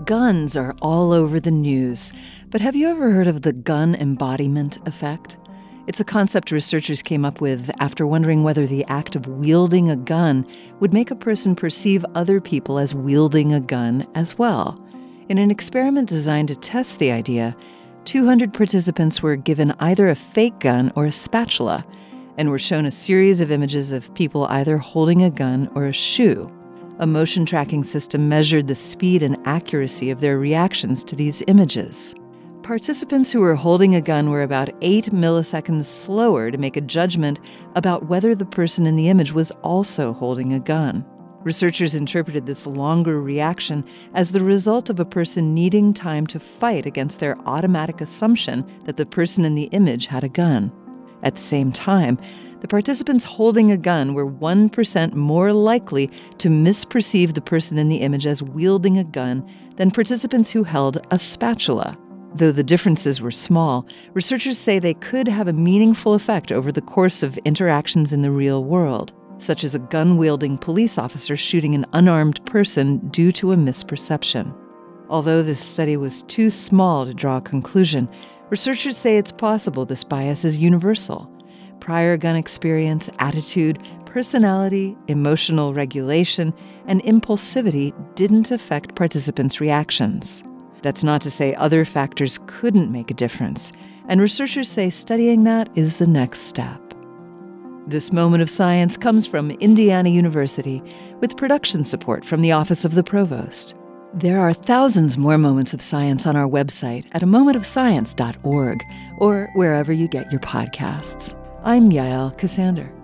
Guns are all over the news, but have you ever heard of the gun embodiment effect? It's a concept researchers came up with after wondering whether the act of wielding a gun would make a person perceive other people as wielding a gun as well. In an experiment designed to test the idea, 200 participants were given either a fake gun or a spatula, and were shown a series of images of people either holding a gun or a shoe. A motion tracking system measured the speed and accuracy of their reactions to these images. Participants who were holding a gun were about 8 milliseconds slower to make a judgment about whether the person in the image was also holding a gun. Researchers interpreted this longer reaction as the result of a person needing time to fight against their automatic assumption that the person in the image had a gun. At the same time, the participants holding a gun were 1% more likely to misperceive the person in the image as wielding a gun than participants who held a spatula. Though the differences were small, researchers say they could have a meaningful effect over the course of interactions in the real world, such as a gun-wielding police officer shooting an unarmed person due to a misperception. Although this study was too small to draw a conclusion, researchers say it's possible this bias is universal. Prior gun experience, attitude, personality, emotional regulation, and impulsivity didn't affect participants' reactions. That's not to say other factors couldn't make a difference, and researchers say studying that is the next step. This moment of science comes from Indiana University with production support from the Office of the Provost. There are thousands more moments of science on our website at amomentofscience.org or wherever you get your podcasts. I'm Yael Ksander.